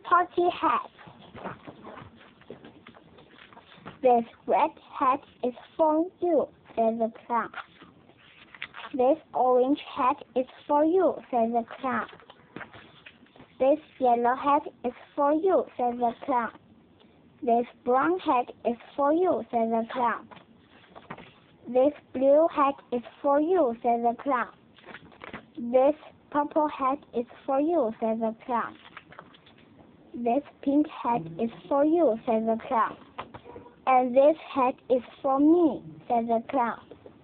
party hat. This red hat is for you, said the clown. This orange hat is for you, said the clown. This yellow hat is for you, said the clown. This brown hat is for you, said the clown. This blue hat is for you, said the clown. This purple hat is for you, said the clown. This pink hat is for you, said the clown. And this hat is for me, said the clown.